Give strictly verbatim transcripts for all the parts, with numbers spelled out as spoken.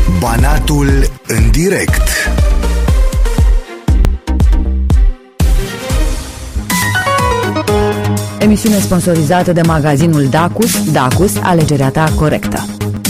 Banatul în direct. Emisiune sponsorizată de magazinul Dacus. Dacus, alegerea ta corectă.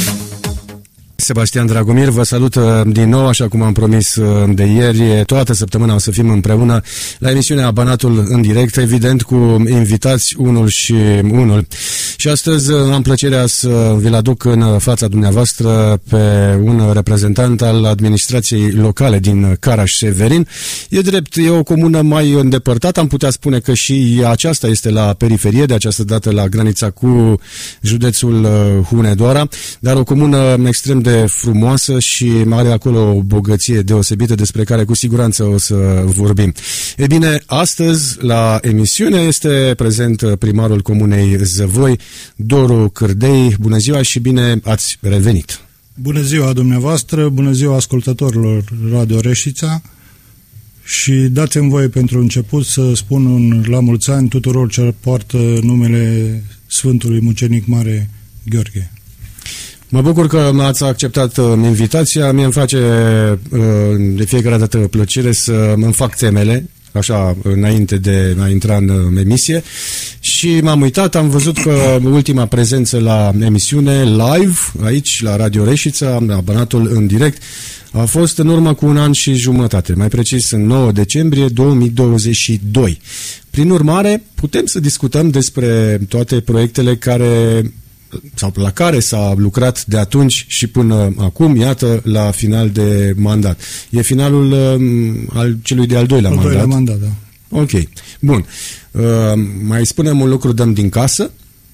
Sebastian Dragomir vă salută din nou, așa cum am promis de ieri. Toată săptămâna o să fim împreună la emisiunea Banatul în direct, evident cu invitați unul și unul. Și astăzi am plăcerea să vi-l aduc în fața dumneavoastră pe un reprezentant al administrației locale din Caraș-Severin. E drept, e o comună mai îndepărtată, am putea spune că și aceasta este la periferie, de această dată la granița cu județul Hunedoara, dar o comună extrem de frumoasă și are acolo o bogăție deosebită despre care cu siguranță o să vorbim. E bine, astăzi la emisiune este prezent primarul comunei Zăvoi, Doru Cârdei. Bună ziua și bine ați revenit! Bună ziua dumneavoastră, bună ziua ascultătorilor Radio Reșița și dați-mi voie pentru început să spun un la mulți ani tuturor ce poartă numele Sfântului Mucenic Mare Gheorghe. Mă bucur că m-ați acceptat uh, invitația. Mie îmi face uh, de fiecare dată plăcere să îmi fac temele, așa, înainte de a intra în emisie. Și m-am uitat, am văzut că ultima prezență la emisiune live, aici, la Radio Reșița, la Banatul în direct, a fost în urmă cu un an și jumătate, mai precis în nouă decembrie două mii douăzeci și doi. Prin urmare, putem să discutăm despre toate proiectele care... sau la care s-a lucrat de atunci și până acum, iată, la final de mandat. E finalul uh, al celui de-al doilea al mandat. Doilea mandat, da. Ok, bun. Uh, mai spunem un lucru, dăm din casă.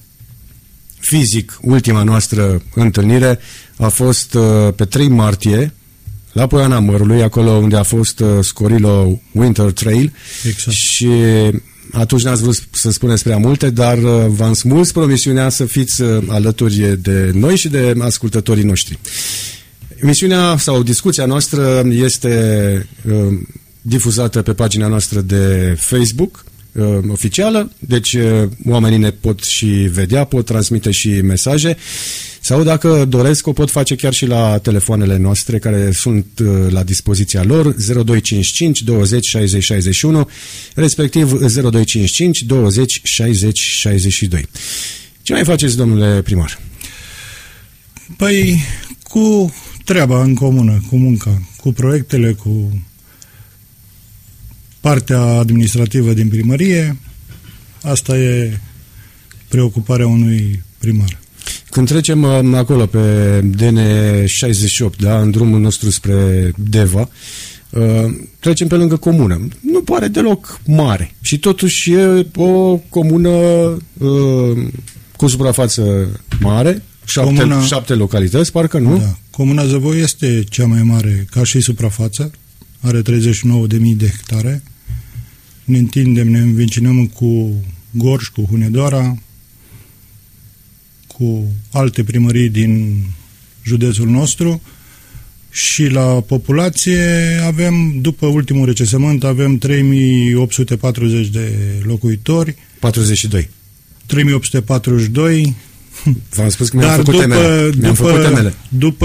Fizic, ultima noastră întâlnire a fost uh, pe trei martie, la Poiana Mărului, acolo unde a fost uh, Scorilo Winter Trail. Exact. Și atunci n-ați vrut să spuneți prea multe, dar v-am smuls promisiunea să fiți alături de noi și de ascultătorii noștri. Emisiunea sau discuția noastră este uh, difuzată pe pagina noastră de Facebook uh, oficială, deci uh, oamenii ne pot și vedea, pot transmite și mesaje, sau dacă doresc o pot face chiar și la telefoanele noastre care sunt uh, la dispoziția lor, zero doi cinci cinci douăzeci șaizeci șaizeci și unu, respectiv zero doi cinci cinci douăzeci șaizeci șaizeci și doi. Ce mai faceți, domnule primar? Păi, cu treaba în comună, cu munca, cu proiectele, cu partea administrativă din primărie, asta e preocuparea unui primar. Când trecem uh, acolo pe D N șaizeci și opt, da, în drumul nostru spre Deva, uh, trecem pe lângă comună. Nu pare deloc mare și totuși e o comună uh, cu suprafață mare, șapte, comuna, șapte localități, parcă nu? Da. Comuna Zăvoi este cea mai mare ca și suprafață, are treizeci și nouă de mii de hectare. Ne întindem, ne învecinăm cu Gorj, cu Hunedoara, cu alte primării din județul nostru și la populație avem, după ultimul recensământ, avem trei mii opt sute patruzeci de locuitori. patruzeci și doi. trei mii opt sute patruzeci și doi. V-am spus că mi-am făcut după, temele. Mi-am după, făcut temele. După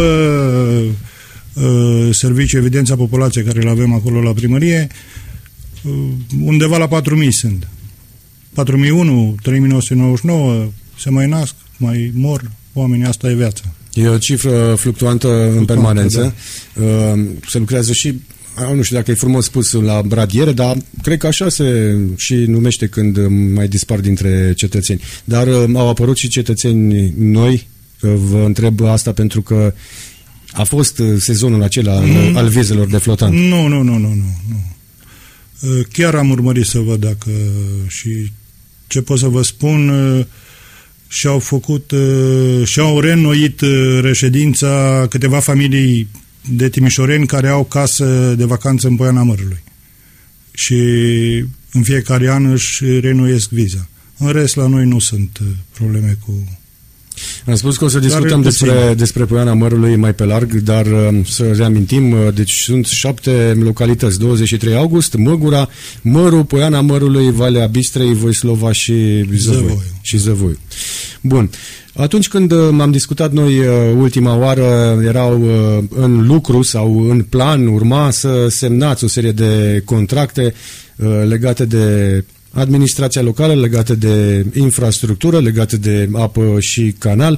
uh, serviciul Evidența Populației care le avem acolo la primărie, uh, undeva la patru mii sunt. patru mii unu, trei mii nouă sute nouăzeci și nouă, se mai nasc, mai mor oamenii, asta e viața. E o cifră fluctuantă, fluctuantă în permanență. Da. Se lucrează și, nu știu dacă e frumos spus la radiere, dar cred că așa se și numește când mai dispar dintre cetățeni. Dar au apărut și cetățeni noi, vă întreb asta pentru că a fost sezonul acela mm. al vizelor de flotant. Nu, nu, nu, nu, nu, nu. Chiar am urmărit să văd dacă și ce pot să vă spun, și-au făcut, și-au reînnoit reședința câteva familii de timișoreni care au casă de vacanță în Poiana Mărului. Și în fiecare an își reînnoiesc viza. În rest, la noi nu sunt probleme cu... Am spus că o să discutăm despre, despre Poiana Mărului mai pe larg, dar să reamintim, deci sunt șapte localități, douăzeci și trei august, Măgura, Măru, Poiana Mărului, Valea Bistrei, Voislova și Zăvoi. Și Zăvoi. Bun. Atunci când m-am discutat noi ultima oară, erau în lucru sau în plan, urma să semnați o serie de contracte legate de administrația locală, legate de infrastructură, legate de apă și canal.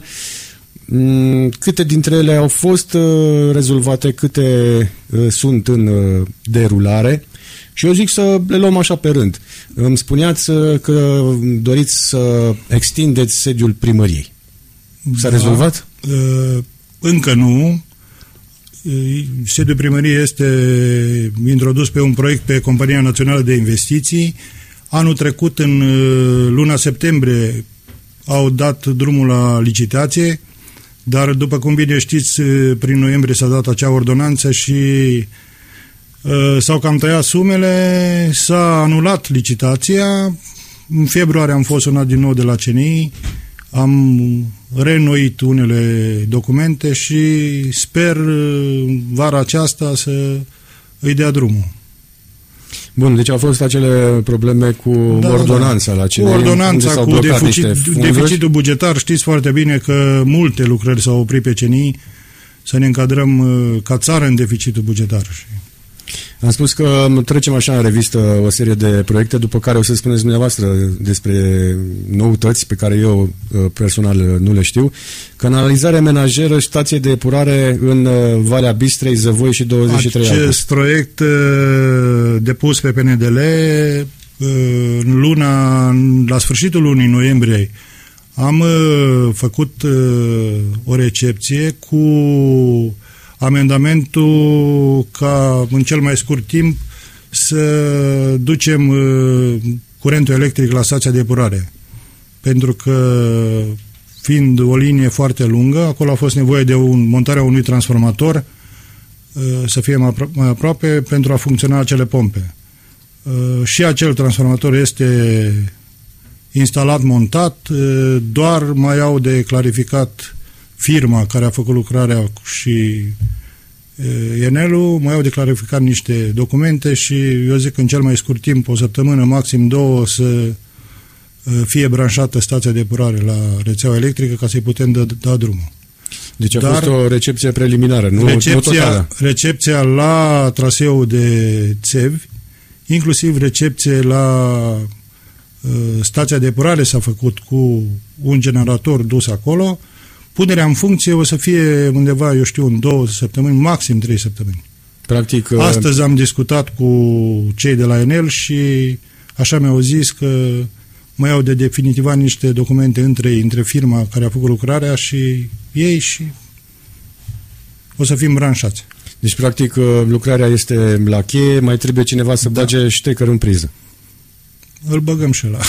Câte dintre ele au fost rezolvate, câte sunt în derulare? Și eu zic să le luăm așa pe rând. Îmi spuneați că doriți să extindeți sediul primăriei. S-a da, rezolvat? Încă nu. Sediul primăriei este introdus pe un proiect pe Compania Națională de Investiții. Anul trecut, în luna septembrie, au dat drumul la licitație, dar după cum bine știți, prin noiembrie s-a dat acea ordonanță și uh, s-au cam tăiat sumele, s-a anulat licitația. În februarie am fost sunat din nou de la C N I, am reînnoit unele documente și sper vara aceasta să îi dea drumul. Bun, deci au fost acele probleme cu da, ordonanța da. la C N I. Cu ordonanța, cu deficit, deficitul bugetar. Știți foarte bine că multe lucrări s-au oprit pe C N I, să ne încadrăm ca țară în deficitul bugetar. Am spus că trecem așa în revistă o serie de proiecte, după care o să spuneți dumneavoastră despre noutăți pe care eu personal nu le știu. Canalizare menajeră, stație de epurare în Valea Bistrei, Zăvoi și douăzeci și trei august. Acest proiect depus pe P N D L în luna, la sfârșitul lunii noiembrie am făcut o recepție cu amendamentul ca în cel mai scurt timp să ducem uh, curentul electric la stația de epurare. Pentru că fiind o linie foarte lungă, acolo a fost nevoie de un, montarea unui transformator uh, să fie mai, apro- mai aproape pentru a funcționa acele pompe. Uh, și acel transformator este instalat, montat, uh, doar mai au de clarificat firma care a făcut lucrarea și Enelul, mai au de clarificat niște documente și eu zic că în cel mai scurt timp, o săptămână, maxim două, să fie branșată stația de epurare la rețeaua electrică ca să-i putem da, da drumul. Deci a Dar fost o recepție preliminară, nu, recepția, nu totală. Recepția la traseul de Țevi, inclusiv recepție la uh, stația de epurare s-a făcut cu un generator dus acolo. Punerea în funcție o să fie undeva, eu știu, în două săptămâni, maxim trei săptămâni. Practic, astăzi am discutat cu cei de la Enel și așa mi-au zis că mai au de definitivat niște documente între ei, între firma care a făcut lucrarea și ei și o să fim branșați. Deci, practic, lucrarea este la cheie, mai trebuie cineva să da. bage ștecăr în priză. Îl băgăm și ăla.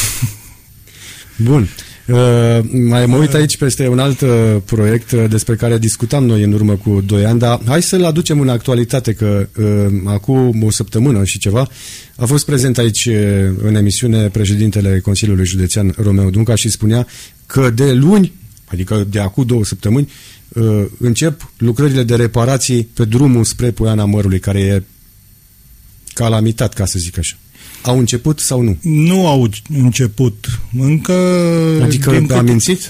Bun. Uh, mai mă uit aici peste un alt uh, proiect uh, despre care discutam noi în urmă cu doi ani, dar hai să-l aducem în actualitate, că uh, acum o săptămână și ceva a fost prezent aici uh, în emisiune președintele Consiliului Județean Romeo Dunca și spunea că de luni, adică de acum două săptămâni, uh, încep lucrările de reparații pe drumul spre Poiana Mărului, care e calamitat, ca să zic așa. Au început sau nu? Nu au început încă. Adică a mințit?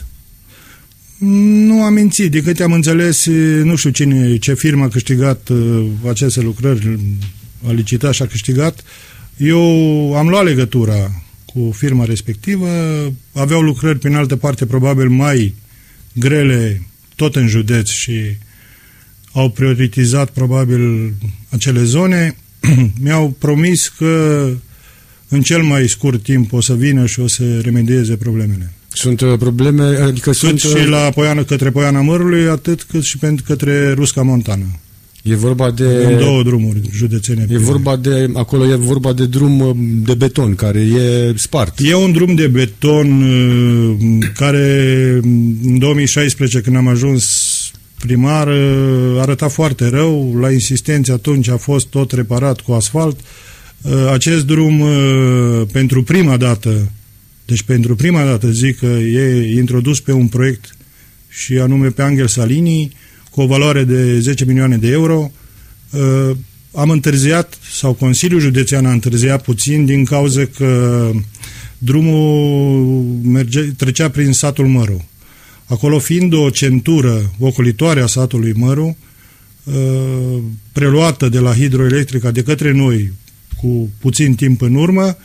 Nu am mințit. De câte am înțeles, nu știu cine, ce firmă a câștigat uh, aceste lucrări, a licitat și a câștigat. Eu am luat legătura cu firma respectivă. Aveau lucrări prin altă parte probabil mai grele tot în județ și au prioritizat probabil acele zone. Mi-au promis că în cel mai scurt timp o să vină și o să remedieze problemele. Sunt uh, probleme, adică sunt... sunt... și la Poiana, către Poiana Mărului, atât cât și pentru către Rusca Montană. E vorba de... În două drumuri județene. E vorba de... Acolo e vorba de drum de beton, care e spart. E un drum de beton care în două mii șaisprezece, când am ajuns primar, arăta foarte rău. La insistență atunci a fost tot reparat cu asfalt. Acest drum, pentru prima dată, deci pentru prima dată zic că e introdus pe un proiect și anume pe Angel Salini, cu o valoare de zece milioane de euro. Am întârziat, sau Consiliul Județean a întârziat puțin din cauza că drumul merge, trecea prin satul Măru. Acolo fiind o centură ocolitoare a satului Măru, preluată de la Hidroelectrica de către noi cu puțin timp în urmă,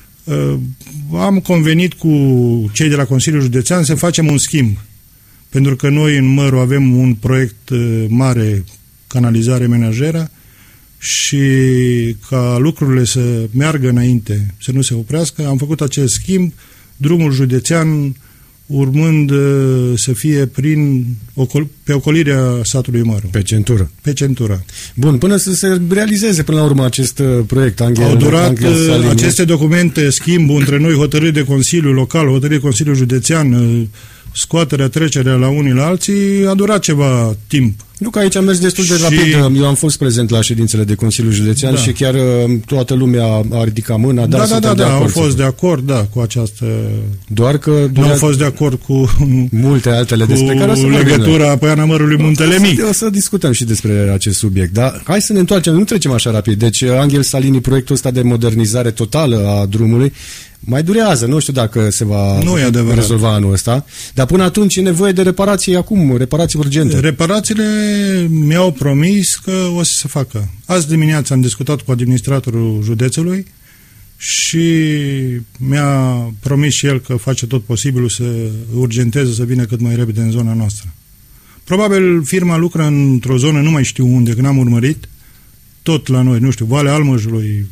am convenit cu cei de la Consiliul Județean să facem un schimb. Pentru că noi în Măru avem un proiect mare, canalizare menajeră, și ca lucrurile să meargă înainte, să nu se oprească, am făcut acest schimb, drumul județean urmând să fie prin ocol- pe ocolirea satului Măru. Pe centură. Pe centură. Bun, până să se realizeze până la urmă acest proiect, Angel, Au durat Angel Salini. Aceste documente, schimbul între noi, hotărâri de Consiliu Local, hotărâri de Consiliu Județean, scoaterea, trecerea la unii la alții, a durat ceva timp. Nu, că aici am mers destul de și... rapid. Eu am fost prezent la ședințele de Consiliul Județean, da, și chiar toată lumea a ridicat mâna. Da, dar da, da, de da, acord, au fost de acord, da, cu această... Doar că... Nu au fost de acord cu... multe altele cu despre care o să legătura Poiana Mărului Muntele Mic. O să discutăm și despre acest subiect, dar hai să ne întoarcem, nu trecem așa rapid. Deci Angel Salini, proiectul ăsta de modernizare totală a drumului, mai durează, nu știu dacă se va nu e rezolva anul ăsta, dar până atunci e nevoie de reparații acum, reparații urgente. Reparațiile mi-au promis că o să se facă. Azi dimineața am discutat cu administratorul județului și mi-a promis și el că face tot posibilul să urgenteze, să vină cât mai repede în zona noastră. Probabil firma lucră într-o zonă, nu mai știu unde, când am urmărit, tot la noi, nu știu, Valea Almăjului,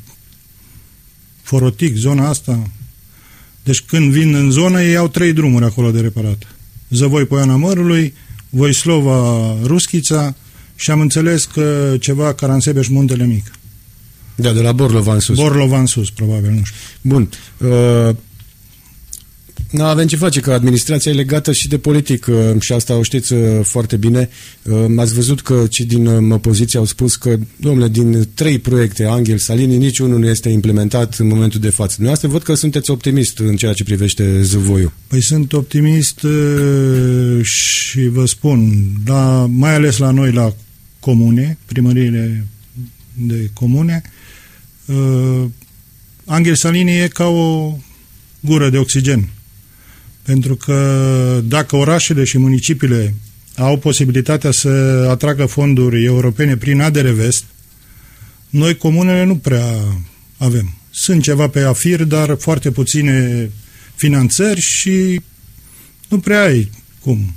Forotic, zona asta. Deci când vin în zonă, ei au trei drumuri acolo de reparat. Zăvoi Poiana Mărului, Voislova Ruschița și am înțeles că ceva Caransebeș Muntele Mic. Da, de la Borlova în sus. Borlova în sus, probabil, nu știu. Bun. Uh, nu avem ce face, că administrația e legată și de politic uh, și asta o știți uh, foarte bine. Uh, ați văzut că cei din uh, opoziție au spus că, domnule, din trei proiecte Angel Salini, niciunul nu este implementat în momentul de față. Dumneavoastră văd că sunteți optimist în ceea ce privește Zăvoiul. Păi sunt optimist uh, și vă spun, la, mai ales la noi, la comune, primăriile de comune, uh, Angel Salini e ca o gură de oxigen. Pentru că dacă orașele și municipiile au posibilitatea să atragă fonduri europene prin A D R Vest, noi comunele nu prea avem. Sunt ceva pe AFIR, dar foarte puține finanțări și nu prea ai cum.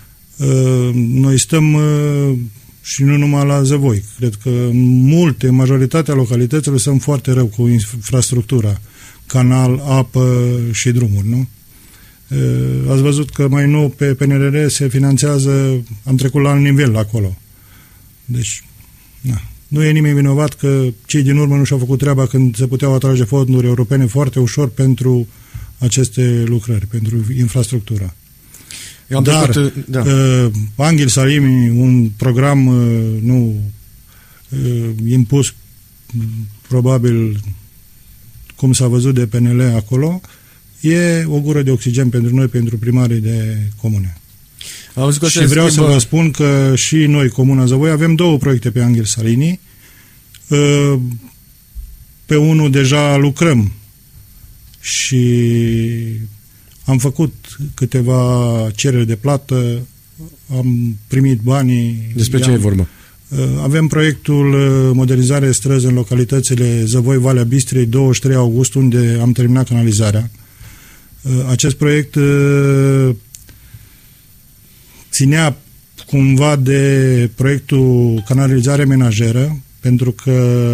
Noi stăm și nu numai la Zăvoi. Cred că multe, majoritatea localităților sunt foarte rău cu infrastructura, canal, apă și drumuri, nu? Ați văzut că mai nou pe P N R R se finanțează, am trecut la alt nivel acolo. Deci, na, nu e nimeni vinovat că cei din urmă nu și-au făcut treaba când se puteau atrage fonduri europene foarte ușor pentru aceste lucrări, pentru infrastructura. Eu am Dar trecut, da. uh, Angel Salini, un program uh, nu uh, impus probabil cum s-a văzut de P N L acolo, e o gură de oxigen pentru noi, pentru primarii de comune. Și vreau schimbă... să vă spun că și noi, Comuna Zăvoi, avem două proiecte pe Angel Salini. Pe unul deja lucrăm și am făcut câteva cereri de plată, am primit banii. Despre ce e vorba? Avem proiectul modernizare străzi în localitățile Zăvoi, Valea Bistriei, douăzeci și trei august, unde am terminat canalizarea. Acest proiect ținea cumva de proiectul canalizare menajeră, pentru că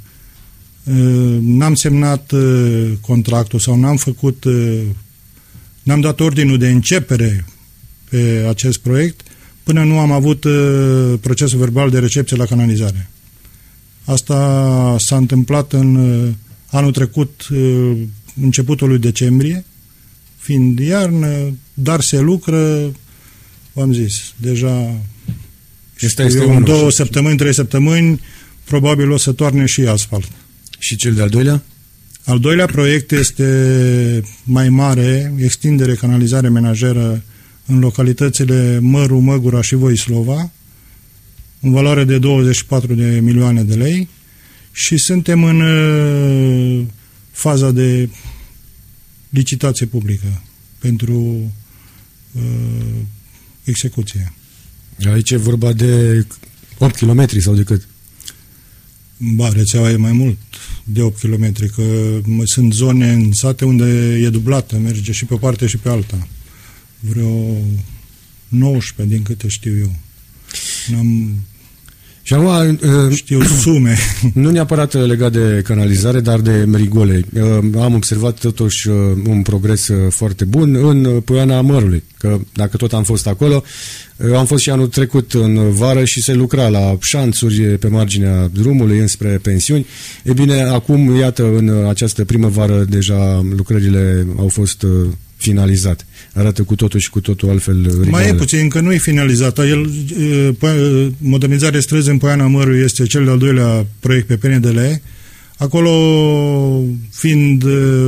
n-am semnat contractul sau n-am făcut, n-am dat ordinul de începere pe acest proiect până nu am avut procesul verbal de recepție la canalizare. Asta s-a întâmplat în anul trecut, începutul lui decembrie, fiind iarnă, dar se lucră, v-am zis, deja este în două săptămâni, trei săptămâni, probabil o să toarne și asfalt. Și cel de-al doilea? Al doilea proiect este mai mare, extindere, canalizare menajeră în localitățile Măru, Măgura și Voislova, în valoare de douăzeci și patru de milioane de lei și suntem în uh, faza de licitație publică pentru uh, execuție. Aici e vorba de opt kilometri sau de cât? Ba, rețeaua e mai mult de opt kilometri, că sunt zone în sate unde e dublată, merge și pe o parte și pe alta. Vreo nouăsprezece, din câte știu eu. N-am... Și acum, știu sume. Nu neapărat legat de canalizare, dar de rigole. Am observat totuși un progres foarte bun în Poiana Mărului, că dacă tot am fost acolo, am fost și anul trecut în vară și se lucra la șanțuri pe marginea drumului înspre pensiuni. E bine, acum, iată, în această primăvară deja lucrările au fost finalizate. Arată cu totul și cu totul altfel rigolele. Mai e puțin, încă nu e finalizată. El, modernizarea străzi în Poiana Mărului este cel de-al doilea proiect pe P N D L. Acolo, fiind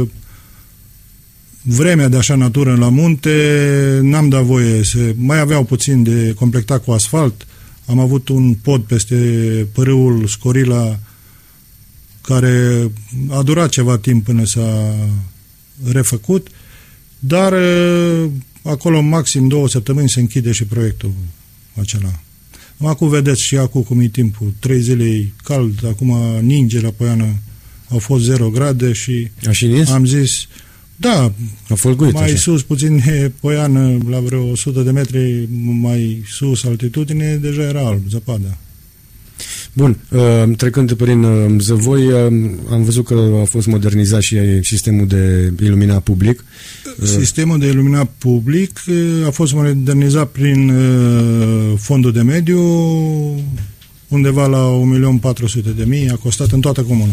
vremea de așa natură la munte, n-am dat voie să... Mai aveau puțin de completat cu asfalt. Am avut un pod peste pârâul Scorila care a durat ceva timp până s-a refăcut. Dar acolo maxim două săptămâni se închide și proiectul acela. Acum vedeți și acum cum e timpul. Trei zile e cald, acum ninge la Poiană. Au fost zero grade și, și am zis, da, a folguit, mai așa. sus puțin e Poiană, la vreo o sută de metri mai sus altitudine, deja era alb, zăpada. Bun, trecând prin Zăvoi, am văzut că a fost modernizat și sistemul de iluminat public. Sistemul de iluminat public a fost modernizat prin fondul de mediu, undeva la un milion patru sute de mii, a costat în toată comuna.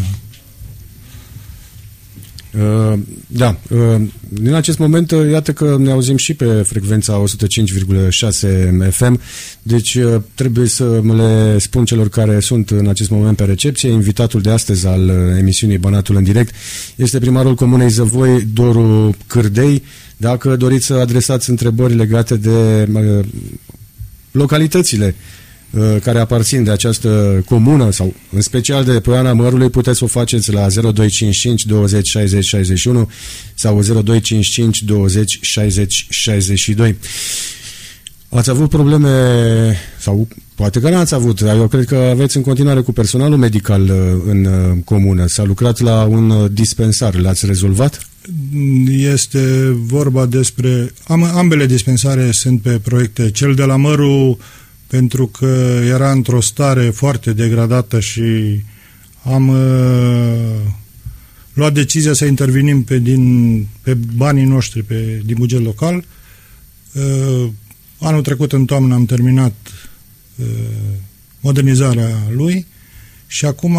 Da, din acest moment, iată că ne auzim și pe frecvența o sută cinci virgulă șase F M, deci trebuie să le spun celor care sunt în acest moment pe recepție. Invitatul de astăzi al emisiunii Banatul în direct este primarul Comunei Zăvoi, Doru Cârdei. Dacă doriți să adresați întrebări legate de localitățile care aparțin de această comună sau în special de Poiana Mărului, puteți să o faceți la zero doi cinci cinci douăzeci șaizeci șaizeci și unu sau zero doi cinci cinci douăzeci șaizeci șaizeci și doi. Ați avut probleme sau poate că n-ați avut, eu cred că aveți în continuare cu personalul medical în comună. S-a lucrat la un dispensar, l-ați rezolvat? Este vorba despre... Ambele dispensare sunt pe proiecte. Cel de la Măru, pentru că era într-o stare foarte degradată și am uh, luat decizia să intervenim pe, din, pe banii noștri, pe, din buget local. Uh, anul trecut, în toamnă, am terminat uh, modernizarea lui și acum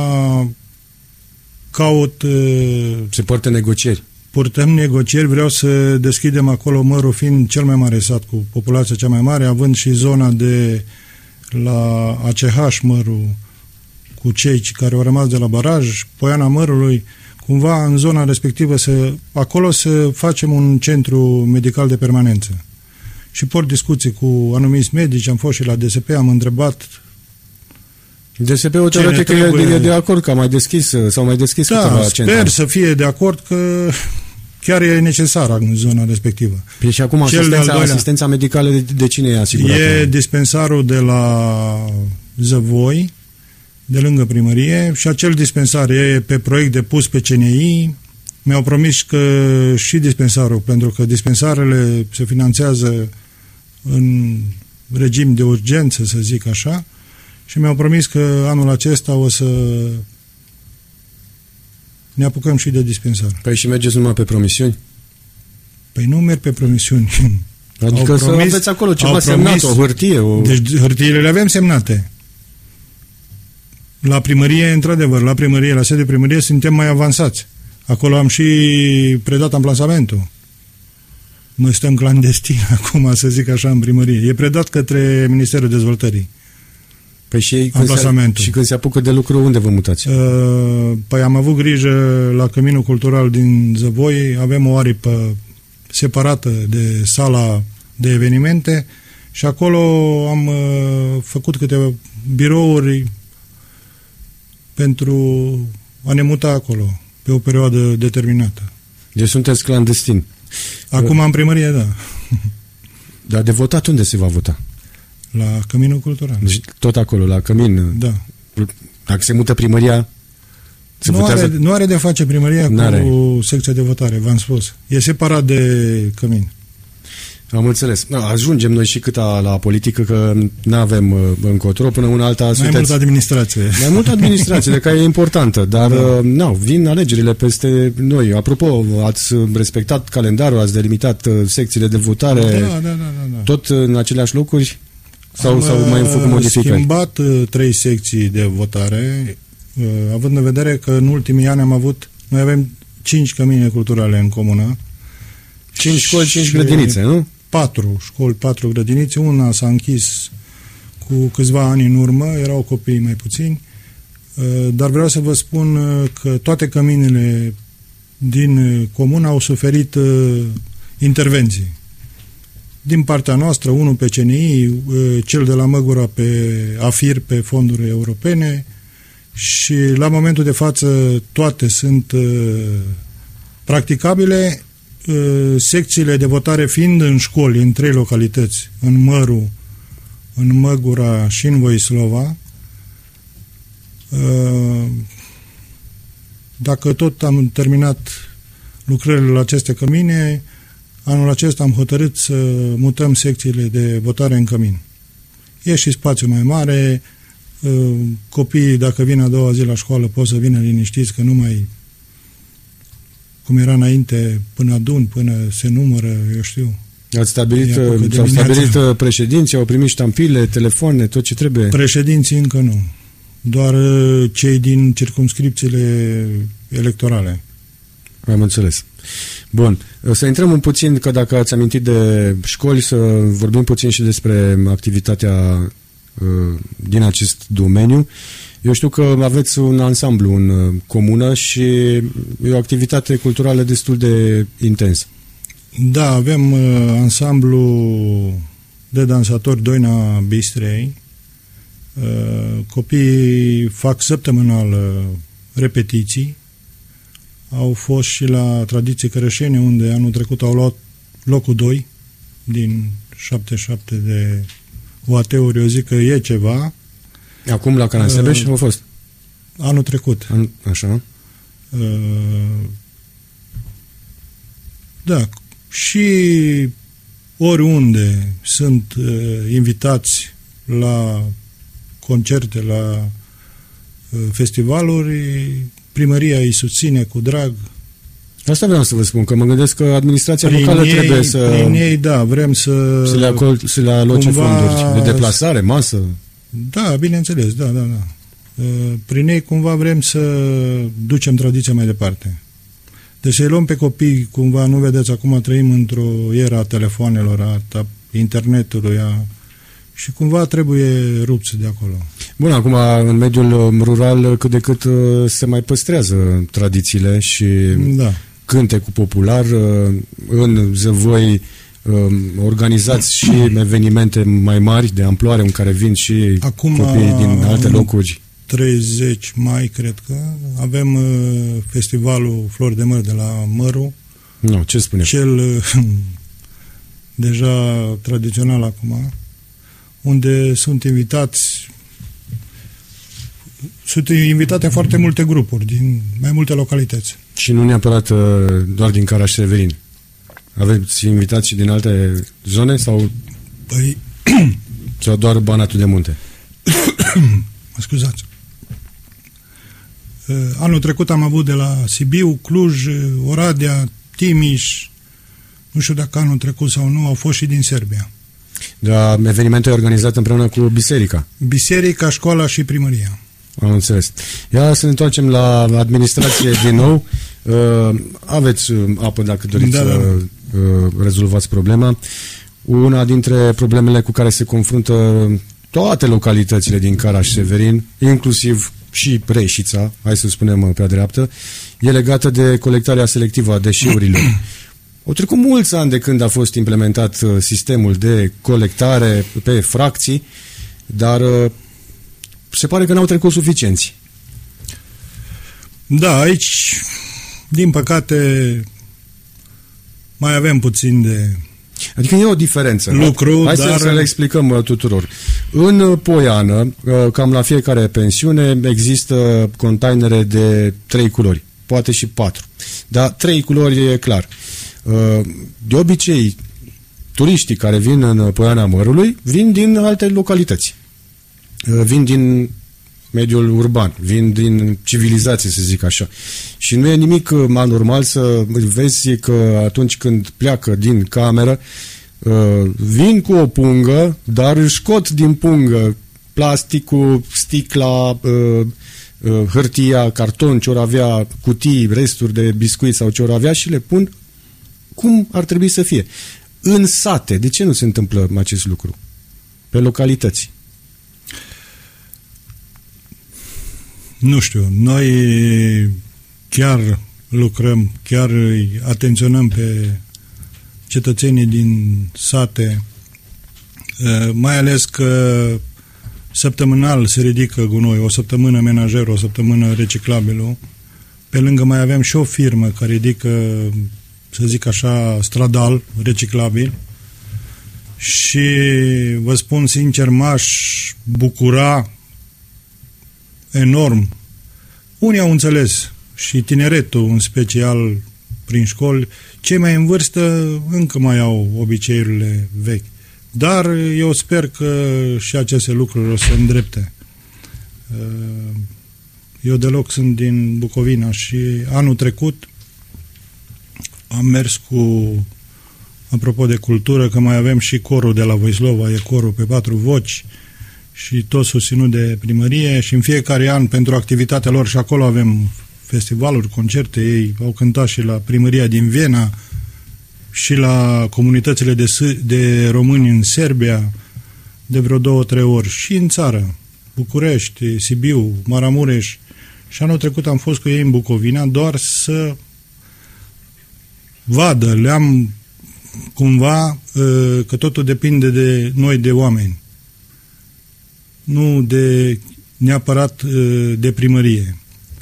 caut... Uh, Se poartă negocieri. Purtăm negocieri, vreau să deschidem acolo, Mărul fiind cel mai mare sat cu populația cea mai mare, având și zona de la A C H Mărul cu cei care au rămas de la baraj, Poiana Mărului, cumva în zona respectivă să, acolo să facem un centru medical de permanență. Și port discuții cu anumiți medici, am fost și la D S P, am întrebat. D S P-ul teoretic e de, de acord că a mai deschis, sau mai deschis da, câteva sper centre. să fie de acord că chiar e necesară în zona respectivă. Păi și acum asistența, asistența medicală de, de cine e asigurată? E dispensarul de la Zăvoi, de lângă primărie, și acel dispensar e pe proiect depus pe C N I. Mi-au promis că și dispensarul, pentru că dispensarele se finanțează în regim de urgență, să zic așa, și mi-au promis că anul acesta o să ne apucăm și de dispensar. Păi și mergeți numai pe promisiuni? Păi nu merg pe promisiuni. Adică să aveți acolo ceva semnat, o hârtie. O... Deci hârtiile le avem semnate. La primărie, într-adevăr, la primărie, la sede primărie, suntem mai avansați. Acolo am și predat amplasamentul. Noi stăm clandestin acum, să zic așa, în primărie. E predat către Ministerul Dezvoltării. Păi și, când se, și când se apucă de lucru, unde vă mutați? Uh, păi am avut grijă la Căminul Cultural din Zăvoi, avem o aripă separată de sala de evenimente și acolo am uh, făcut câteva birouri pentru a ne muta acolo, pe o perioadă determinată. Deci sunteți clandestini. Acum în primărie, da. Dar de votat unde se va vota? La Căminul Cultural. Deci tot acolo, la Cămin. Da. Dacă se mută primăria, se nu, votează... are, nu are de face primăria N-are. cu secția de votare, v-am spus. E separat de Cămin. Am înțeles. Ajungem noi și cât a, la politică, că nu avem uh, încotro, până una alta... Mai sunteți... multă administrație. Mai multă administrație, de care e importantă, dar da. uh, nu, vin alegerile peste noi. Apropo, ați respectat calendarul, ați delimitat uh, secțiile de votare, Da, da, da, da, da. tot în aceleași locuri? Sau, Am sau mai făcut modificări? schimbat uh, trei secții de votare, uh, având în vedere că în ultimii ani am avut, noi avem cinci cămine culturale în comună. Cinci școli, cinci grădinițe, nu? Patru școli, patru grădinițe. Una s-a închis cu câțiva ani în urmă, erau copii mai puțini, uh, dar vreau să vă spun uh, că toate căminele din uh, comună au suferit uh, intervenții. Din partea noastră, unul pe C N I, cel de la Măgura pe AFIR, pe fonduri europene, și la momentul de față toate sunt practicabile, secțiile de votare fiind în școli, în trei localități, în Măru, în Măgura și în Voislova. Dacă tot am terminat lucrările la aceste cămine, anul acesta am hotărât să mutăm secțiile de votare în Cămin. E și spațiu mai mare, copiii, dacă vin a doua zi la școală, pot să vină liniștiți, că nu mai, cum era înainte, până adun, până se numără, eu știu. Ați stabilit, s-au stabilit președinții, au primit ștampile, telefoane, tot ce trebuie? Președinții încă nu. Doar cei din circumscripțiile electorale. Am înțeles. Bun. Să intrăm un puțin, că dacă ați amintit de școli, să vorbim puțin și despre activitatea uh, din acest domeniu. Eu știu că aveți un ansamblu în uh, comună și e o activitate culturală destul de intensă. Da, avem uh, ansamblu de dansatori Doina Bistrei. Uh, copiii fac săptămânal uh, repetiții. Au fost și la Tradiții Cărășene, unde anul trecut au luat locul doi din șaptezeci și șapte de O A T-uri. Eu zic că e ceva. Acum la Caransebeș uh, au fost? Anul trecut. An, așa. Uh, da. Și oriunde sunt uh, invitați la concerte, la uh, festivaluri, primăria îi susține cu drag. Asta vreau să vă spun, că mă gândesc că administrația prin locală ei, trebuie să... Prin ei, da, vrem să... Să le, acol, să le aloce cumva, fonduri de deplasare, masă. Da, bineînțeles, da, da, da. Prin ei cumva vrem să ducem tradiția mai departe. Deci să-i luăm pe copii, cumva, nu vedeți, acum trăim într-o era a telefoanelor, a internetului, a... și cumva trebuie rupți de acolo. Bun, acum în mediul rural cât de cât se mai păstrează tradițiile și da. cântecul popular. În Zăvoi organizați și evenimente mai mari de amploare în care vin și acum, copii din alte locuri. treizeci mai, cred că, avem festivalul Flori de Măr de la Măru. Nu, ce spune? Cel deja tradițional acum, unde sunt invitați sunt invitate foarte multe grupuri din mai multe localități. Și nu neapărat doar din Caraș-Severin. Aveți invitați și din alte zone sau, păi... sau doar Banatul de Munte? Mă scuzați. Anul trecut am avut de la Sibiu, Cluj, Oradea, Timiș, nu știu dacă anul trecut sau nu, au fost și din Serbia. Dar evenimentul e organizat împreună cu biserica. Biserica, școala și primăria. Am înțeles. Ia să ne întoarcem la administrație din nou. Uh, aveți apă dacă doriți da, să da. Uh, rezolvați problema. Una dintre problemele cu care se confruntă toate localitățile din Caraș-Severin, inclusiv și Reșița, hai să spunem pe dreaptă, e legată de colectarea selectivă a deșeurilor. Au trecut mulți ani de când a fost implementat sistemul de colectare pe fracții, dar se pare că n-au trecut suficienți. Da, aici, din păcate, mai avem puțin de... Adică e o diferență. Lucru, Hai dar... să, să le explicăm tuturor. În Poiană, cam la fiecare pensiune, există containere de trei culori, poate și patru. Dar trei culori e clar. De obicei, turiștii care vin în Poiana Mărului vin din alte localități. Vin din mediul urban, vin din civilizație, să zic așa. Și nu e nimic anormal să vezi că atunci când pleacă din cameră, vin cu o pungă, dar își scot din pungă plasticul, sticla, hârtia, carton, ce or avea, cutii, resturi de biscuiți sau ce or avea și le pun cum ar trebui să fie. În sate, de ce nu se întâmplă acest lucru? Pe localități. Nu știu, noi chiar lucrăm, chiar îi atenționăm pe cetățenii din sate, mai ales că săptămânal se ridică gunoi, o săptămână menajer, o săptămână reciclabilul. Pe lângă mai avem și o firmă care ridică, să zic așa, stradal, reciclabil. Și vă spun sincer, m-aș bucura enorm. Unii au înțeles, și tineretul în special prin școli, cei mai în vârstă încă mai au obiceiurile vechi. Dar eu sper că și aceste lucruri o să îndrepte. Eu deloc sunt din Bucovina și anul trecut am mers cu, apropo de cultură, că mai avem și corul de la Voislova, e corul pe patru voci și tot susținut de primărie și în fiecare an pentru activitatea lor și acolo avem festivaluri, concerte, ei au cântat și la primăria din Viena și la comunitățile de, de români în Serbia de vreo două, trei ori și în țară, București, Sibiu, Maramureș și anul trecut am fost cu ei în Bucovina doar să vadă, le-am cumva că totul depinde de noi, de oameni, nu de neapărat de primărie.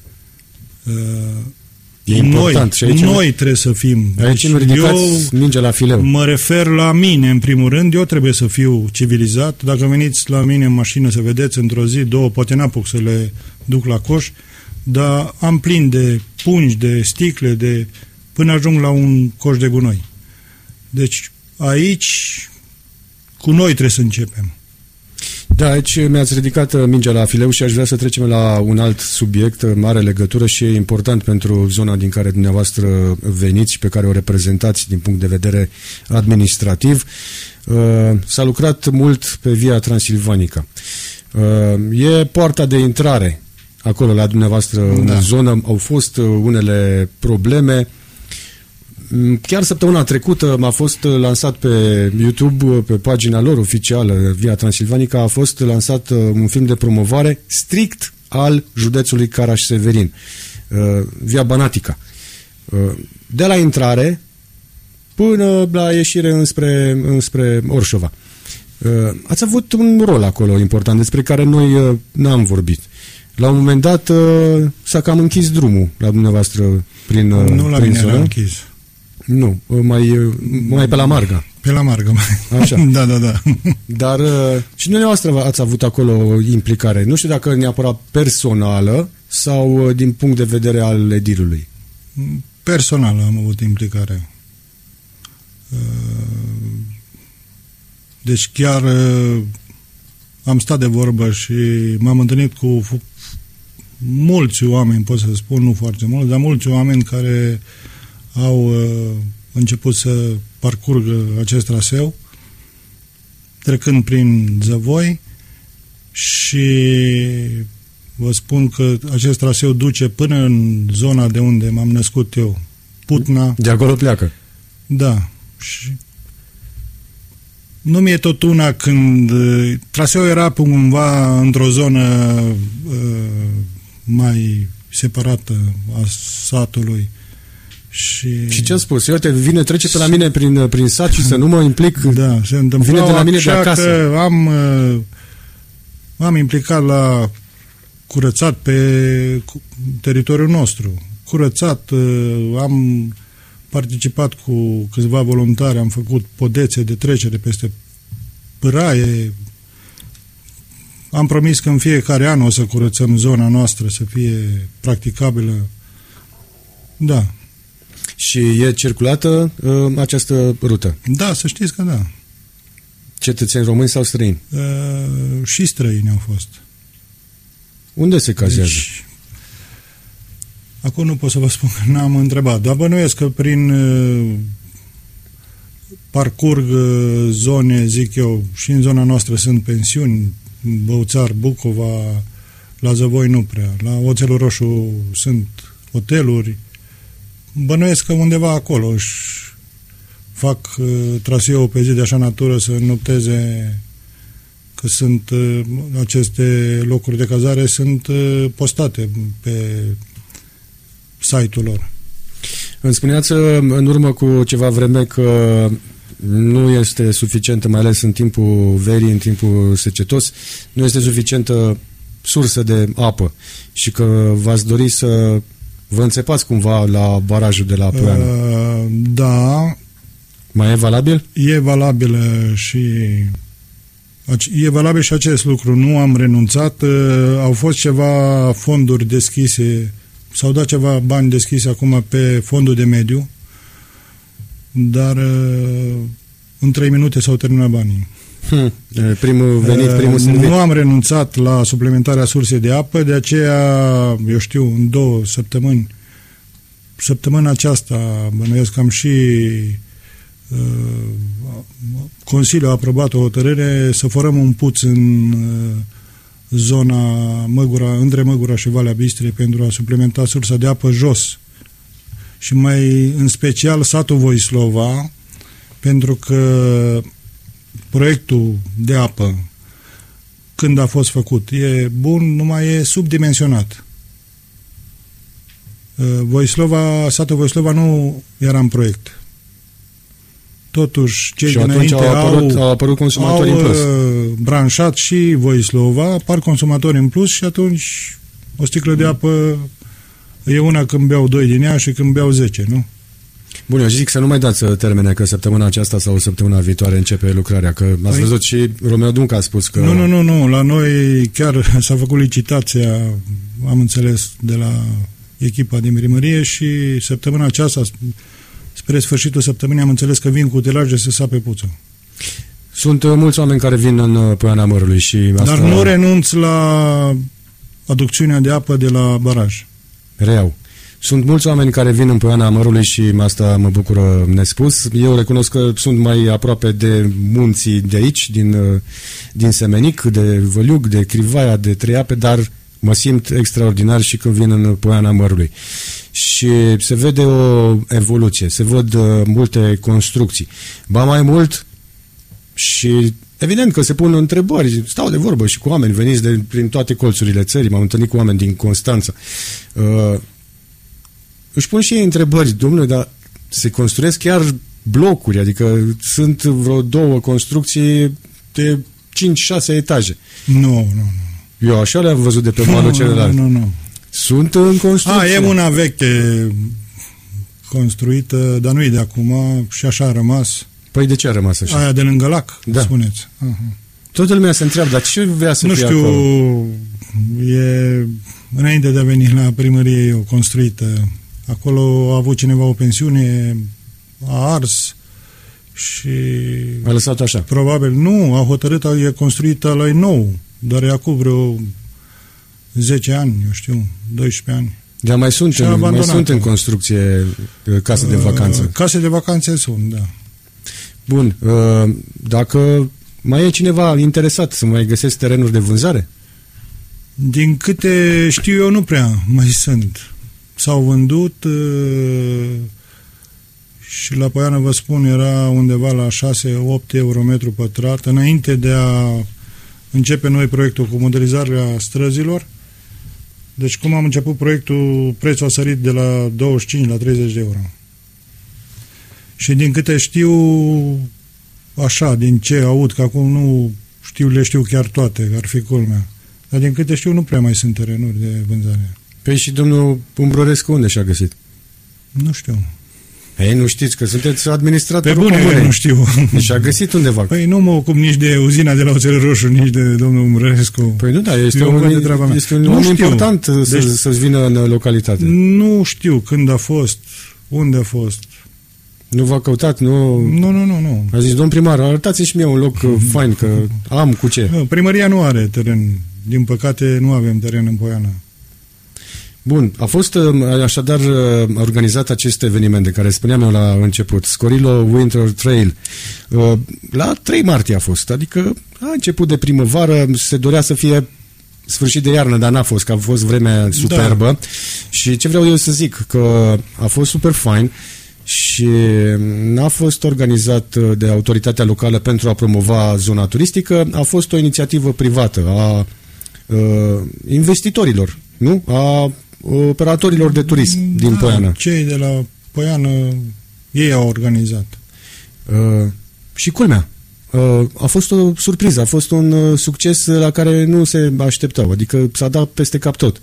E important. Noi, și aici noi trebuie să fim. Aici deci nu ridicați eu mingea la fileu. Mă refer la mine, în primul rând, eu trebuie să fiu civilizat. Dacă veniți la mine în mașină să vedeți într-o zi, două, poate n-apuc să le duc la coș, dar am plin de pungi, de sticle, de până ajung la un coș de gunoi. Deci aici cu noi trebuie să începem. Da, aici mi-ați ridicat mingea la fileu și aș vrea să trecem la un alt subiect, mare legătură și e important pentru zona din care dumneavoastră veniți și pe care o reprezentați din punct de vedere administrativ. S-a lucrat mult pe Via Transilvanica. E poarta de intrare acolo la dumneavoastră da. În zonă. Au fost unele probleme. Chiar săptămâna trecută m-a fost lansat pe YouTube, pe pagina lor oficială, Via Transilvanica, a fost lansat un film de promovare strict al județului Caraș-Severin, Via Banatica. De la intrare până la ieșire înspre, înspre Orșova. Ați avut un rol acolo important despre care noi n-am vorbit. La un moment dat s-a cam închis drumul la dumneavoastră prin zonă. Nu la mine l-a închis. Nu, mai, mai pe la Marga. Pe la Marga, mai. Așa. Da, da, da. Dar și dumneavoastră ați avut acolo implicare. Nu știu dacă neapărat personală sau din punct de vedere al edilului. Personal am avut implicare. Deci chiar am stat de vorbă și m-am întâlnit cu mulți oameni, pot să spun, nu foarte mulți, dar mulți oameni care au uh, început să parcurgă acest traseu, trecând prin Zăvoi și vă spun că acest traseu duce până în zona de unde m-am născut eu, Putna. De acolo pleacă. Da. Și nu mi-e tot una când uh, traseul era cumva într-o zonă uh, mai separată a satului. Și, și ce a spus? Uite, vine, trece pe la mine prin, prin sat și să nu mă implic. Da, se întâmplă vine de la mine de acasă. Că am, am implicat la curățat pe teritoriul nostru. Curățat, am participat cu câțiva voluntari, am făcut podețe de trecere peste pâraie. Am promis că în fiecare an o să curățăm zona noastră să fie practicabilă. Da. Și e circulată uh, această rută? Da, să știți că da. Cetățeni români sau străini? Uh, și străini au fost. Unde se cazează? Deci, acum nu pot să vă spun că n-am întrebat, dar bănuiesc că prin uh, parcurg uh, zone, zic eu, și în zona noastră sunt pensiuni, Băuțar, Bucova, la Zăvoi nu prea, la Oțelul Roșu sunt hoteluri, bănuiesc că undeva acolo își fac uh, traseul pe zi de așa natură să nopteze, că sunt uh, aceste locuri de cazare sunt uh, postate pe site-ul lor. Îmi spuneați în urmă cu ceva vreme că nu este suficientă, mai ales în timpul verii, în timpul secetos, nu este suficientă sursă de apă și că v-ați dori să vă înțepați cumva la barajul de la Poiana. Uh, da. Mai e valabil? E valabil și e valabil și acest lucru. Nu am renunțat. Uh, au fost ceva fonduri deschise, s-au dat ceva bani deschise acum pe fondul de mediu, dar uh, în trei minute s-au terminat banii. Hmm. Primul venit, primul servit. Nu am renunțat la suplimentarea sursei de apă, de aceea, eu știu, în două săptămâni, săptămâna aceasta, bănuiesc că am și uh, Consiliul a aprobat o hotărâre să forăm un puț în uh, zona Măgura, între Măgura și Valea Bistriei pentru a suplimenta sursa de apă jos. Și mai în special satul Voislova, pentru că proiectul de apă, când a fost făcut, e bun, numai e subdimensionat. Voislova, satul Voislova nu era în proiect. Totuși, cei și dinainte au apărut, au, au apărut consumatori au în plus. branșat și Voislova, apar consumatori în plus și atunci o sticlă de apă e una când beau doi din ea și când beau zece, nu? Bun, eu zic să nu mai dați termene că săptămâna aceasta sau săptămâna viitoare începe lucrarea, că ați păi, văzut și Romeo Dunca a spus că... Nu, nu, nu, nu, la noi chiar s-a făcut licitația, am înțeles, de la echipa din primărie și săptămâna aceasta, spre sfârșitul săptămânii, am înțeles că vin cu utilaje să sape puțul. Sunt uh, mulți oameni care vin în Poiana Mărului și asta... Dar nu renunț la aducțiunea de apă de la baraj. Reiau. Sunt mulți oameni care vin în Poiana Mărului și asta mă bucură nespus. Eu recunosc că sunt mai aproape de munții de aici, din, din Semenic, de Văliug, de Crivaia, de Treiape, dar mă simt extraordinar și când vin în Poiana Mărului. Și se vede o evoluție, se văd multe construcții. Ba mai mult, și evident că se pun întrebări, stau de vorbă și cu oameni veniți de, prin toate colțurile țării, m-am întâlnit cu oameni din Constanța. Uh, își pun și ei întrebări, domnule, dar se construiesc chiar blocuri, adică sunt vreo două construcții de cinci șase etaje. Nu, nu, nu. Eu așa le-am văzut de pe malul celălalt. Nu, nu, nu. Sunt în construcție. A, e una veche construită, dar nu e de acum și așa a rămas. Păi de ce a rămas așa? Aia de lângă lac, da. Spuneți. Aha. Toată lumea se întreabă, dar ce vrea să nu fie știu, acolo? E înainte de a veni la primărie eu construită. Acolo a avut cineva o pensiune, a ars și... A lăsat așa? Probabil, nu, a hotărât, e construită la nou, dar e acum vreo zece ani, eu știu, doisprezece ani. Dar mai sunt, în, mai sunt în construcție case de vacanță. Case de vacanțe sunt, da. Bun, dacă mai e cineva interesat să mai găsesc terenuri de vânzare? Din câte știu eu, nu prea mai sunt. S-au vândut și la Poiana, vă spun, era undeva la șase opt euro metru pătrat, înainte de a începe noi proiectul cu modelizarea străzilor. Deci cum am început proiectul, prețul a sărit de la douăzeci și cinci la treizeci de euro. Și din câte știu, așa, din ce aud, că acum nu știu, le știu chiar toate, ar fi culmea. Dar din câte știu, nu prea mai sunt terenuri de vânzare. Păi și domnul Umbrorescu unde și-a găsit? Nu știu. Ei, nu știți că sunteți administratorul Pe bune comunei. nu știu. Și-a găsit undeva. Păi nu mă ocup nici de uzina de la Oțel Roșu, nici de domnul Umbrorescu. Păi nu, da, este Eu un, de treaba mea. este un Nu om știu. important să, Deci- să-ți vină în localitate. Nu știu când a fost, unde a fost. Nu v-a căutat, nu... Nu, nu, nu, nu. A zis, domn primar, arătați-și mie un loc uh, fain, că am cu ce. Nu, primăria nu are teren. Din păcate nu avem teren în Poiana. Bun, a fost uh, așadar uh, organizat acest eveniment de care spuneam eu la început, Scorilo Winter Trail. Uh, la trei martie a fost, adică a început de primăvară, se dorea să fie sfârșit de iarnă, dar n-a fost, că a fost vremea superbă. Da. Și ce vreau eu să zic, că a fost super fain și n-a fost organizat de autoritatea locală pentru a promova zona turistică, a fost o inițiativă privată a uh, investitorilor, nu? A operatorilor de turism din Da, Poiana. cei de la Poiană, ei au organizat. Uh, și culmea, uh, a fost o surpriză, a fost un uh, succes la care nu se așteptau, adică s-a dat peste cap tot.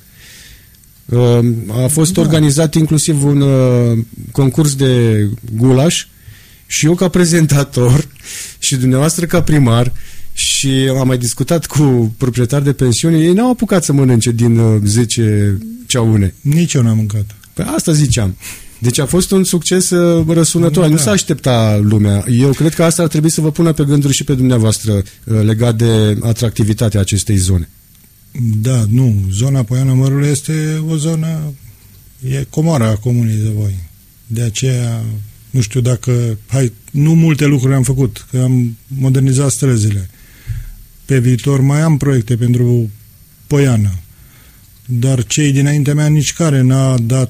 Uh, a fost Da. organizat inclusiv un uh, concurs de gulaș și eu ca prezentator și dumneavoastră ca primar și am mai discutat cu proprietari de pensiuni, ei n-au apucat să mănânce din uh, zece ceaune. Nici eu n-am mâncat. Păi asta ziceam. Deci a fost un succes uh, răsunător. Da. Nu s-a aștepta lumea. Eu cred că asta ar trebui să vă pună pe gânduri și pe dumneavoastră uh, legat de atractivitatea acestei zone. Da, nu. Zona Poiana Mărului este o zonă, e comoara a comunii de voi. De aceea, nu știu dacă, hai, nu multe lucruri am făcut, că am modernizat străzile. Pe viitor mai am proiecte pentru Poiana, dar cei dinaintea mea nici care n-a dat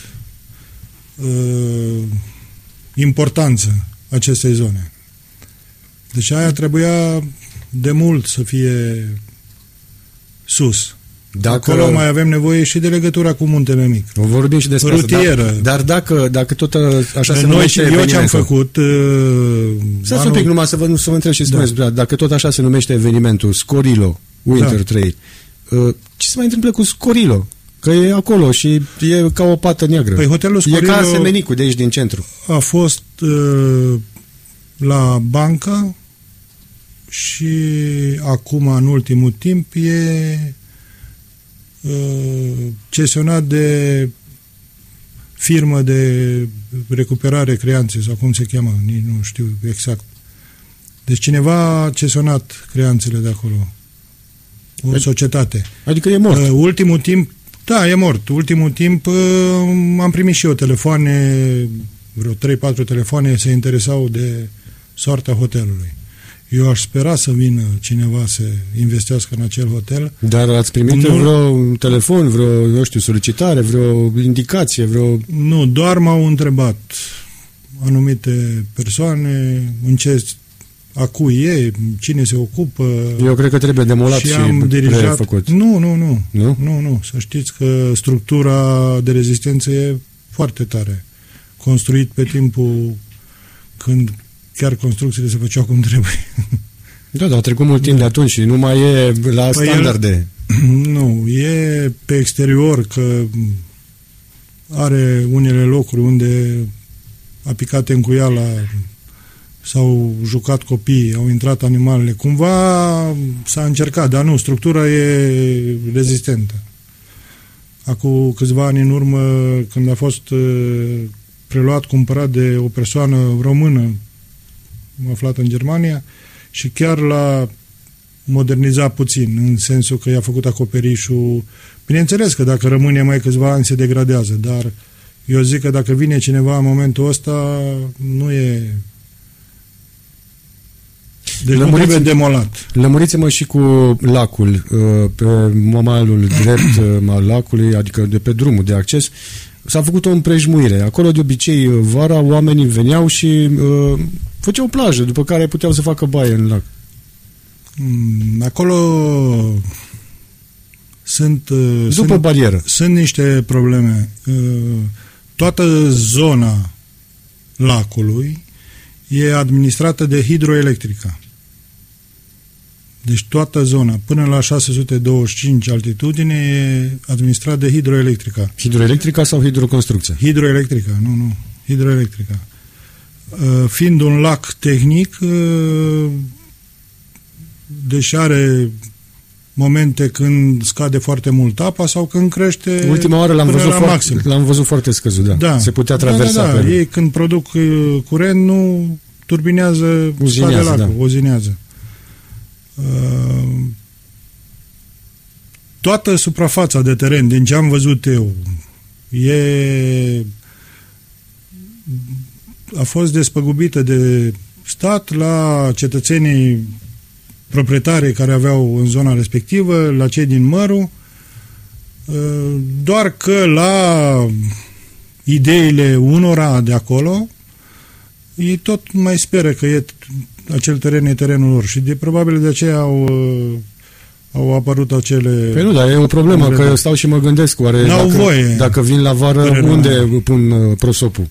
uh, importanță acestei zone. Deci aia trebuia de mult să fie sus. Dacă... Acolo mai avem nevoie și de legătura cu Muntele Mic. O vorbim și despre Rutieră. asta. Dar, dar dacă, dacă tot uh, așa se Noi, numește eu ce am evenimentul... făcut... Uh, Stați un pic numai să vă, să vă întreb și spuneți, da. Dacă tot așa se numește evenimentul, Scorilo Winter Da. Trail, uh, ce se mai întâmplă cu Scorilo? Că e acolo și e ca o pată neagră. Păi hotelul Scorilo e ca Semenicul de aici din centru. a fost uh, la bancă și acum, în ultimul timp, e uh, cesionat de firmă de recuperare creanțe, sau cum se cheamă, nici nu știu exact. Deci cineva a cesionat creanțele de acolo. O Adică- societate. Adică e mort. Uh, ultimul timp, da, e mort. Ultimul timp uh, am primit și eu telefoane, vreo trei patru telefoane se interesau de soarta hotelului. Eu aș spera să vină cineva să investească în acel hotel. Dar ați primit Nu. vreo telefon, vreo, nu știu, solicitare, vreo indicație, vreo... Nu, doar m-au întrebat anumite persoane în ce, a cui e, cine se ocupă. Eu cred că trebuie demolat și, și am dirijat. refăcut. Nu, nu, nu, Nu? nu, nu. Să știți că structura de rezistență e foarte tare. Construit pe timpul când chiar construcțiile se făceau cum trebuie. Da, dar a trecut mult timp de atunci și nu mai e la Păi standarde. Nu, e pe exterior că are unele locuri unde a picat încuiala, s-au jucat copiii, au intrat animalele. Cumva s-a încercat, dar nu, structura e rezistentă. Acum câțiva ani în urmă, când a fost uh, preluat, cumpărat de o persoană română aflată în Germania și chiar l-a modernizat puțin, în sensul că i-a făcut acoperișul. Bineînțeles că dacă rămâne mai câțiva ani se degradează, dar eu zic că dacă vine cineva în momentul ăsta, nu e... Deci nu trebuie demolat. Lămuriți-mă și cu lacul, pe malul drept al lacului, adică de pe drumul de acces. S-a făcut o împrejmuire. Acolo, de obicei, vara, oamenii veneau și uh, făceau plajă, după care puteau să facă baie în lac. Acolo sunt... După sunt, barieră. Sunt niște probleme. Toată zona lacului e administrată de Hidroelectrica. Deci toată zona, până la șase sute douăzeci și cinci altitudine, e administrat de Hidroelectrica. Hidroelectrica sau hidroconstrucția? Hidroelectrica, nu, nu. Hidroelectrica. Uh, fiind un lac tehnic, uh, deși are momente când scade foarte mult apa sau când crește. Ultima oară l-am văzut, la foarte, l-am văzut foarte scăzut, da. da. Se putea traversa. Da, da, da. Pe Ei când produc uh, curent nu turbinează, uzinează, scade lacul, da. uzinează. Uh, toată suprafața de teren, din ce am văzut eu, e a fost despăgubită de stat la cetățenii proprietari care aveau în zona respectivă, la cei din Măru, doar că la ideile unora de acolo ei tot mai speră că e, acel teren e terenul lor și de probabil de aceea au, au apărut acele... Păi nu, dar e o problemă, că eu stau și mă gândesc, oare N-au dacă, voie. dacă vin la vară, Părerea unde mea. pun uh, prosopul?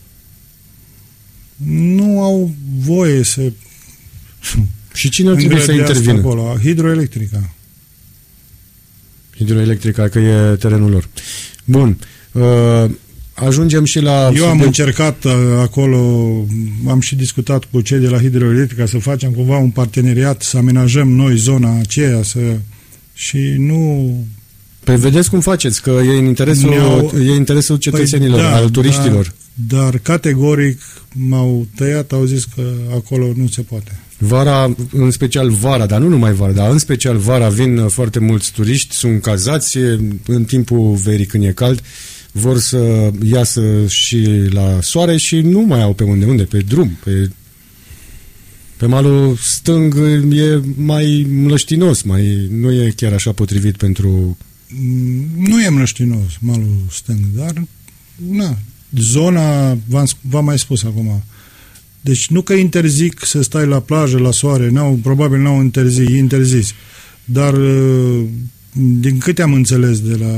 Nu au voie să... Și cine ar trebui să intervină? Acolo? Hidroelectrica. Hidroelectrica, că e terenul lor. Bun. Uh, ajungem și la... Eu am încercat uh, acolo, am și discutat cu cei de la Hidroelectrica să facem cumva un parteneriat, să amenajăm noi zona aceea, să... și nu... Păi vedeți cum faceți, că e în interesul, Ne-au... e interesul cetățenilor, păi, da, al turiștilor. Dar, dar categoric m-au tăiat, au zis că acolo nu se poate. Vara, în special vara, dar nu numai vara, dar în special vara vin foarte mulți turiști, sunt cazați în timpul verii când e cald, vor să iasă și la soare și nu mai au pe unde, unde, pe drum, pe, pe malul stâng e mai mlăștinos, mai, nu e chiar așa potrivit pentru... Nu e mlăștinos malul stâng, dar na, zona, v-am, v-am mai spus acum, deci nu că interzic să stai la plajă, la soare, n-au, probabil n-au interzis, interzis, dar din câte am înțeles de la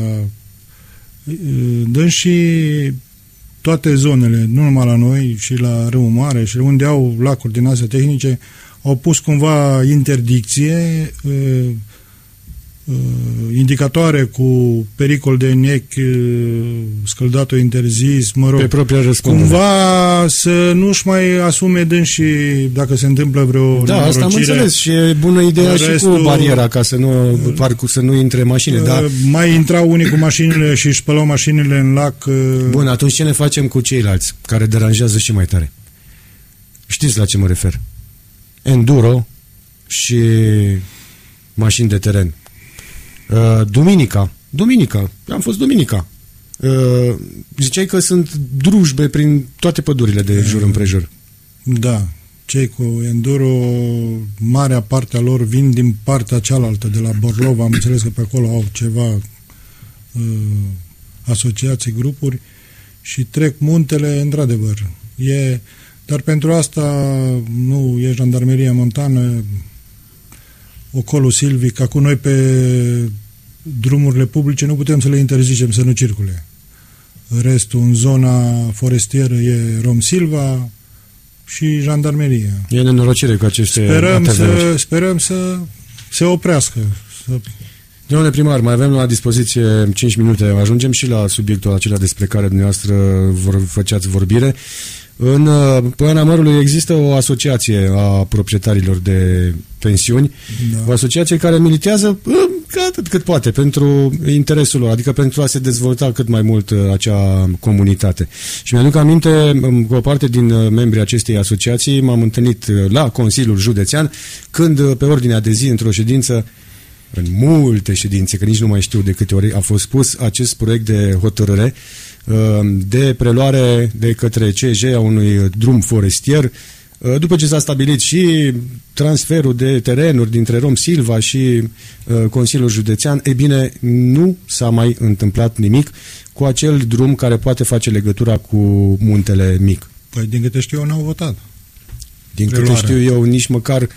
dânsii, toate zonele, nu numai la noi, și la Râul Mare, și unde au lacuri din astea tehnice, au pus cumva interdicție, indicatoare cu pericol de nec, scăldatul interzis, mă rog, pe propria răspundere. Cumva să nu-și mai asume dânsii dacă se întâmplă vreo Da, asta am înțeles și e bună ideea restul, și cu bariera ca să nu, parcul, să nu intre mașini. Da. Mai intrau unii cu mașinile și își spălau mașinile în lac. Bun, atunci ce ne facem cu ceilalți care deranjează și mai tare? Știți la ce mă refer? Enduro și mașini de teren. Uh, duminica, duminica, am fost duminica. Uh, ziceai că sunt drujbe prin toate pădurile de jur împrejur. Da, cei cu enduro, marea parte a lor vin din partea cealaltă, de la Borlov, am înțeles că pe acolo au ceva uh, asociații, grupuri și trec muntele, într-adevăr. E, dar pentru asta nu e jandarmeria montană, ocolul silvic, acum noi pe drumurile publice nu putem să le interzicem să nu circule. Restul, în zona forestieră, e Romsilva și jandarmeria. E nenorocire cu aceste sperăm A T V-uri. să, sperăm să se oprească. Să... Domnule primar, mai avem la dispoziție cinci minute. Ajungem și la subiectul acela despre care dumneavoastră vor, făceați vorbire. În Poiana Mărului există o asociație a proprietarilor de pensiuni, da. O asociație care militează atât cât poate pentru interesul lor, adică pentru a se dezvolta cât mai mult acea comunitate. Și mi-aduc aminte, cu o parte din membrii acestei asociații m-am întâlnit la Consiliul Județean, când pe ordinea de zi, într-o ședință, în multe ședințe, că nici nu mai știu de câte ori, a fost pus acest proiect de hotărâre de preluare de către C J a unui drum forestier, după ce s-a stabilit și transferul de terenuri dintre Rom Silva și Consiliul Județean. E bine, nu s-a mai întâmplat nimic cu acel drum care poate face legătura cu Muntele Mic. Păi din câte știu eu n-au votat. Din câte știu eu nici măcar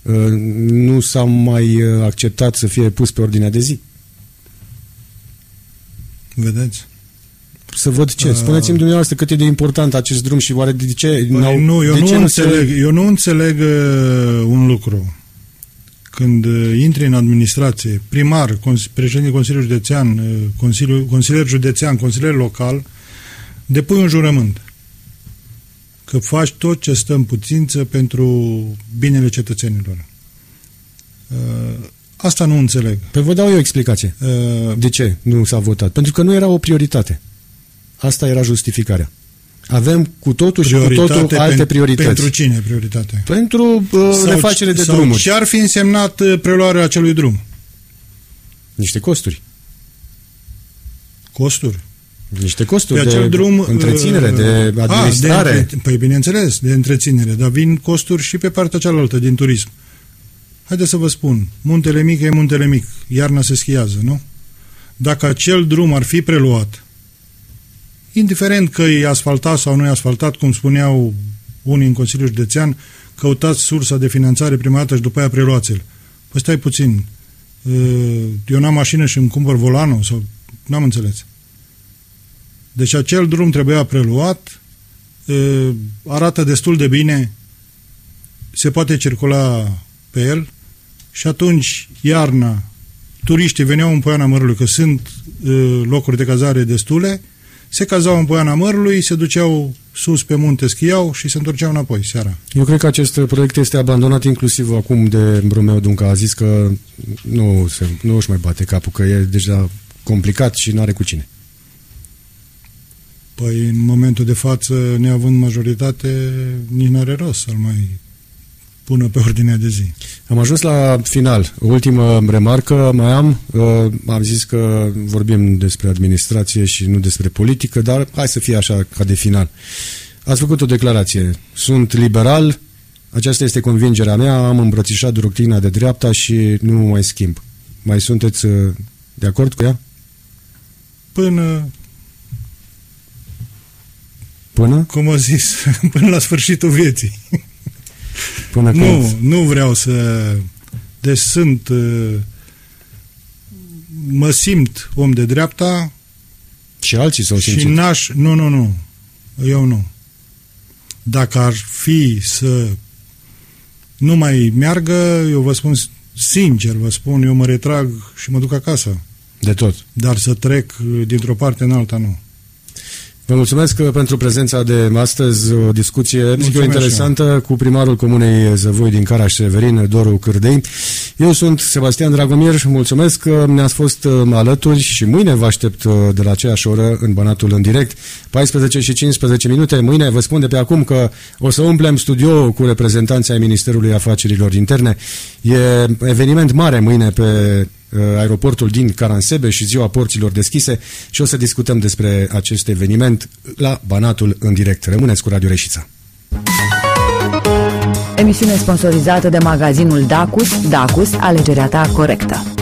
nu s-a mai acceptat să fie pus pe ordinea de zi. Vedeți? Să să văd ce. Spuneți-mi dumneavoastră cât e de important acest drum și oare de ce... Păi nu, eu, de nu ce înțeleg, nu se... eu nu înțeleg uh, un lucru. Când uh, intri în administrație, primar, cons- președinte Consiliului Județean, uh, Consiliul, consilier județean, consilier local, depui un jurământ că faci tot ce stă în putință pentru binele cetățenilor. Uh, asta nu înțeleg. Păi vă dau eu o explicație. Uh, De ce nu s-a votat? Pentru că nu era o prioritate. Asta era justificarea. Avem cu totul și cu totul alte pen, priorități. Pentru cine prioritate? Pentru uh, refacere de sau drumuri. ce ar fi însemnat uh, preluarea acelui drum? Niște costuri. Costuri? Niște costuri pe de acel drum, întreținere, de administrare. A, de între, păi bineînțeles, de întreținere, dar vin costuri și pe partea cealaltă, din turism. Haideți să vă spun, Muntele Mic e Muntele Mic, iarna se schiază, nu? Dacă acel drum ar fi preluat, indiferent că e asfaltat sau nu e asfaltat, cum spuneau unii în Consiliul Județean, căutați sursa de finanțare prima dată și după aia preluați-l. Păi stai puțin, eu n-am mașină și îmi cumpăr volanul, sau n-am înțeles. Deci acel drum trebuia preluat, arată destul de bine, se poate circula pe el și atunci, iarna, turiștii veneau în Poiana Mărului, că sunt locuri de cazare destule, se cazau în Poiana Mărului, se duceau sus pe munte, schiau și se întorceau înapoi seara. Eu cred că acest proiect este abandonat inclusiv acum de Romeo Dunca. A zis că nu, se, nu își mai bate capul, că e deja complicat și nu are cu cine. Păi în momentul de față, neavând majoritate, nici n-are rost să-l mai pună pe ordinea de zi. Am ajuns la final. Ultimă remarcă mai am. Uh, am zis că vorbim despre administrație și nu despre politică, dar hai să fie așa ca de final. Ați făcut o declarație. Sunt liberal, aceasta este convingerea mea, am îmbrățișat doctrina de dreapta și nu mai schimb. Mai sunteți uh, de acord cu ea? Până... Până? Cum am zis, până la sfârșitul vieții. Până nu, când? nu vreau să... Deci sunt... Mă simt om de dreapta. Și alții s-au simțit. Și n-aș... Nu, nu, nu. Eu nu. Dacă ar fi să nu mai meargă, eu vă spun sincer, vă spun, eu mă retrag și mă duc acasă. De tot. Dar să trec dintr-o parte în alta, nu. Vă mulțumesc pentru prezența de astăzi, o discuție zic eu, interesantă cu primarul Comunei Zăvoi din Caraș-Severin, Doru Cârdei. Eu sunt Sebastian Dragomir, mulțumesc că ne-ați fost alături și mâine vă aștept de la aceeași oră în Banatul în direct, paisprezece și cincisprezece minute. Mâine vă spun de pe acum că o să umplem studio cu reprezentanții ai Ministerului Afacerilor Interne. E eveniment mare mâine pe aeroportul din Caransebe și ziua porților deschise și o să discutăm despre acest eveniment la Banatul în direct. Rămâneți cu Radio Reșița. Emisiune sponsorizată de magazinul Dacus. Dacus, alegerea ta corectă.